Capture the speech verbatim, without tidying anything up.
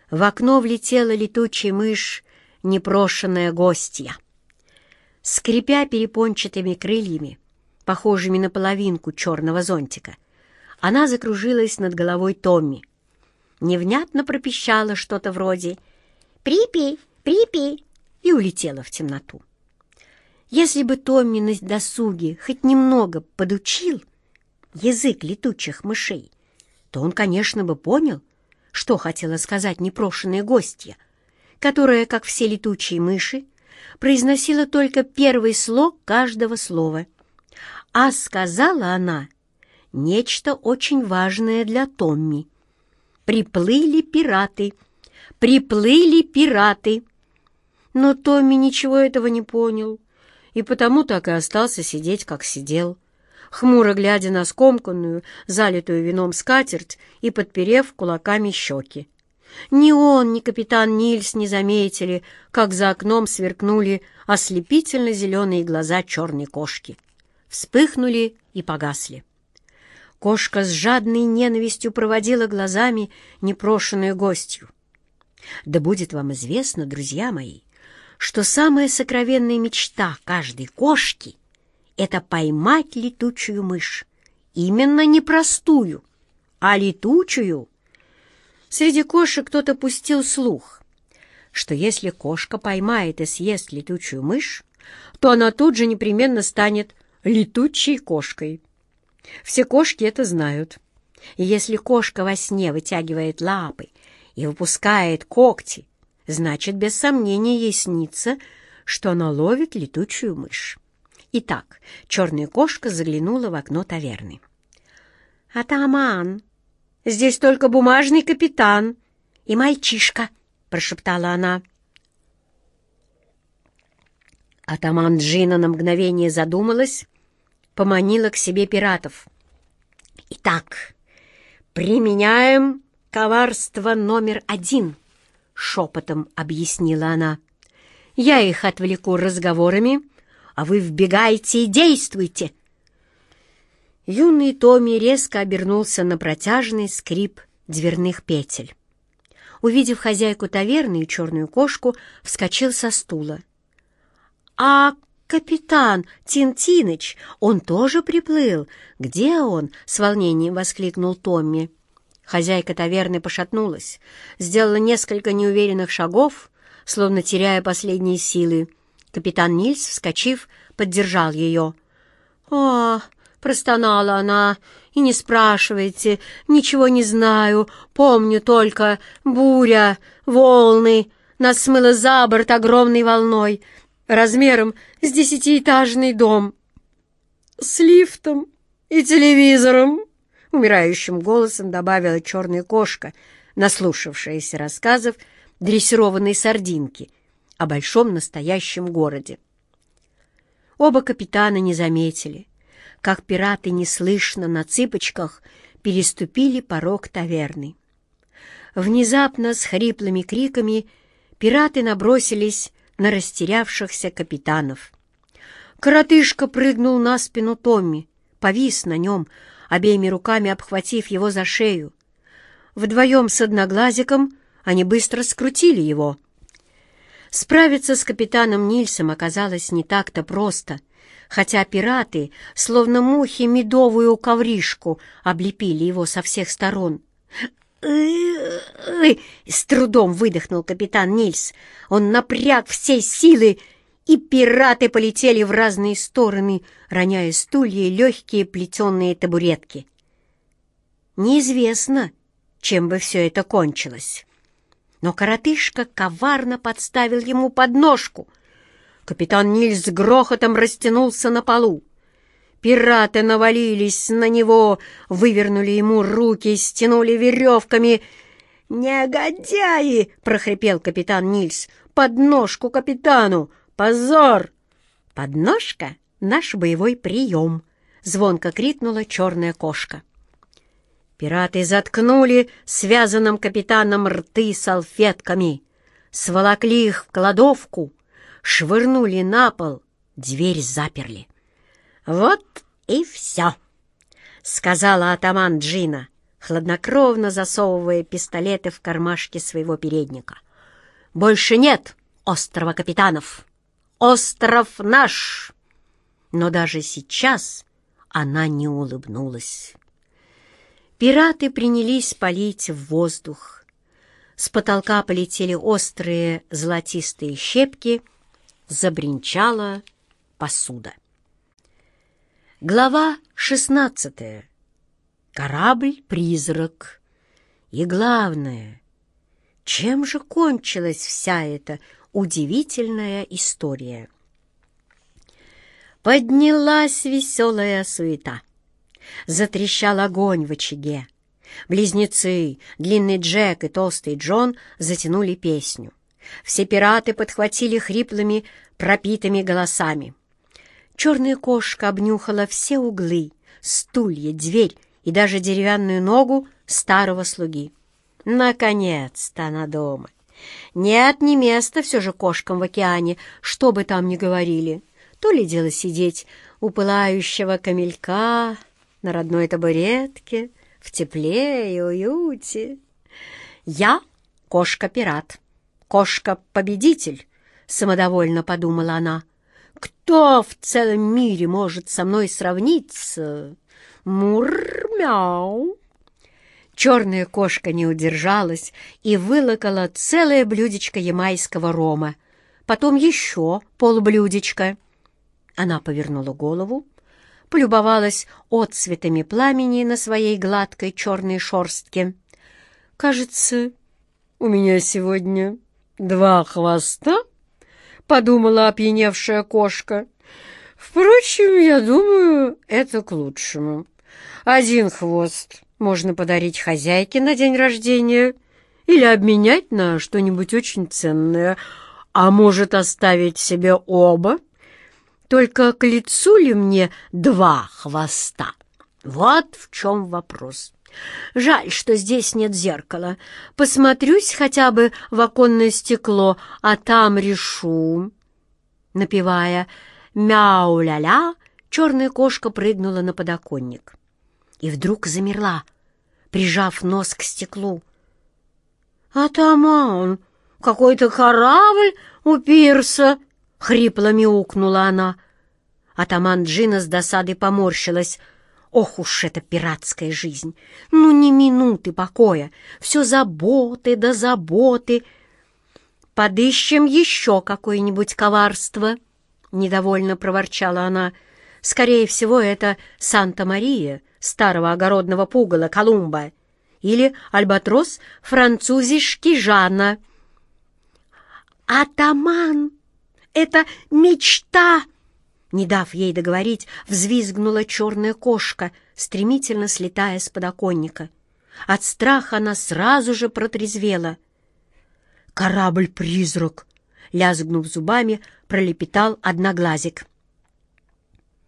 В окно влетела летучая мышь, непрошенная гостья. Скрипя перепончатыми крыльями, похожими на половинку черного зонтика, она закружилась над головой Томми. Невнятно пропищала что-то вроде «Припи, припи!» и улетела в темноту. Если бы Томми на досуге хоть немного подучил язык летучих мышей, то он, конечно, бы понял, что хотела сказать непрошенная гостья, которая, как все летучие мыши, произносила только первый слог каждого слова. А сказала она нечто очень важное для Томми. «Приплыли пираты! Приплыли пираты!» Но Томми ничего этого не понял, и потому так и остался сидеть, как сидел, хмуро глядя на скомканную, залитую вином скатерть и подперев кулаками щеки. Ни он, ни капитан Нильс не заметили, как за окном сверкнули ослепительно-зеленые глаза черной кошки. Вспыхнули и погасли. Кошка с жадной ненавистью проводила глазами непрошенную гостью. Да будет вам известно, друзья мои, что самая сокровенная мечта каждой кошки — это поймать летучую мышь. Именно не простую, а летучую. Среди кошек кто-то пустил слух, что если кошка поймает и съест летучую мышь, то она тут же непременно станет летучей кошкой. Все кошки это знают. И если кошка во сне вытягивает лапы и выпускает когти, значит, без сомнения ей снится, что она ловит летучую мышь. Итак, черная кошка заглянула в окно таверны. «Атаман, здесь только бумажный капитан и мальчишка», — прошептала она. Атаман Джина на мгновение задумалась, поманила к себе пиратов. «Итак, применяем коварство номер один», — шепотом объяснила она. «Я их отвлеку разговорами, а вы вбегайте и действуйте». Юный Томми резко обернулся на протяжный скрип дверных петель. Увидев хозяйку таверны и черную кошку, вскочил со стула. «А капитан Тин-Тиныч, он тоже приплыл? Где он?» — с волнением воскликнул Томми. Хозяйка таверны пошатнулась, сделала несколько неуверенных шагов, словно теряя последние силы. Капитан Нильс, вскочив, поддержал ее. «О!» — простонала она. «И не спрашивайте, ничего не знаю, помню только буря, волны, нас смыло за борт огромной волной, размером с десятиэтажный дом, с лифтом и телевизором», — умирающим голосом добавила черная кошка, наслушавшаяся рассказов дрессированной сардинки о большом настоящем городе. Оба капитана не заметили, как пираты неслышно на цыпочках переступили порог таверны. Внезапно с хриплыми криками пираты набросились на растерявшихся капитанов. Коротышка прыгнул на спину Томми, повис на нем, обеими руками обхватив его за шею. Вдвоем с Одноглазиком они быстро скрутили его. Справиться с капитаном Нильсом оказалось не так-то просто, хотя пираты, словно мухи медовую ковришку, облепили его со всех сторон. «Ы-ы-ы!» — с трудом выдохнул капитан Нильс. Он напряг все силы, и пираты полетели в разные стороны, роняя стулья и легкие плетеные табуретки. Неизвестно, чем бы все это кончилось. Но коротышка коварно подставил ему подножку. Капитан Нильс с грохотом растянулся на полу. Пираты навалились на него, вывернули ему руки, стянули веревками. «Негодяи!» — прохрипел капитан Нильс. «Подножку капитану! Позор!» «Подножка — наш боевой прием!» — звонко крикнула черная кошка. Пираты заткнули связанным капитаном рты салфетками, сволокли их в кладовку, швырнули на пол, дверь заперли. «Вот и все», — сказала атаман Джина. хладнокровно засовывая пистолеты в кармашки своего передника. «Больше нет острова капитанов! Остров наш!» Но даже сейчас она не улыбнулась. Пираты принялись палить в воздух. С потолка полетели острые золотистые щепки, забринчала посуда. Глава шестнадцатая. Корабль-призрак. И главное, чем же кончилась вся эта удивительная история? Поднялась веселая суета. Затрещал огонь в очаге. Близнецы, длинный Джек и толстый Джон, затянули песню. Все пираты подхватили хриплыми, пропитыми голосами. Черная кошка обнюхала все углы, стулья, дверь и даже деревянную ногу старого слуги. Наконец-то она дома. Нет, не место все же кошкам в океане, что бы там ни говорили. То ли дело сидеть у пылающего камелька на родной табуретке, в тепле и уюте. «Я кошка-пират, кошка-победитель», — самодовольно подумала она. «Кто в целом мире может со мной сравниться? Мур-мяу!» Черная кошка не удержалась и вылокала целое блюдечко ямайского рома, потом еще полблюдечка. Она повернула голову, полюбовалась отцветами пламени на своей гладкой черной шерстке. «Кажется, у меня сегодня два хвоста», — подумала опьяневшая кошка. «Впрочем, я думаю, это к лучшему. Один хвост можно подарить хозяйке на день рождения или обменять на что-нибудь очень ценное, а может оставить себе оба. Только к лицу ли мне два хвоста? Вот в чем вопрос. Жаль, что здесь нет зеркала. Посмотрюсь хотя бы в оконное стекло, а там решу». Напевая «мяу-ля-ля», черная кошка прыгнула на подоконник и вдруг замерла, прижав нос к стеклу. «Атаман, какой-то корабль у пирса!» — хрипло мяукнула она. Атаман Джина с досадой поморщилась. Ох уж эта пиратская жизнь! Ну, ни минуты покоя, все заботы да заботы. «Подыщем еще какое-нибудь коварство!» — недовольно проворчала она. «Скорее всего, это Санта-Мария, старого огородного пугала Колумба, или альбатрос французишки Жана». «Атаман! Это мечта!» Не дав ей договорить, взвизгнула черная кошка, стремительно слетая с подоконника. От страха она сразу же протрезвела. «Корабль-призрак!» — лязгнув зубами, пролепетал одноглазик.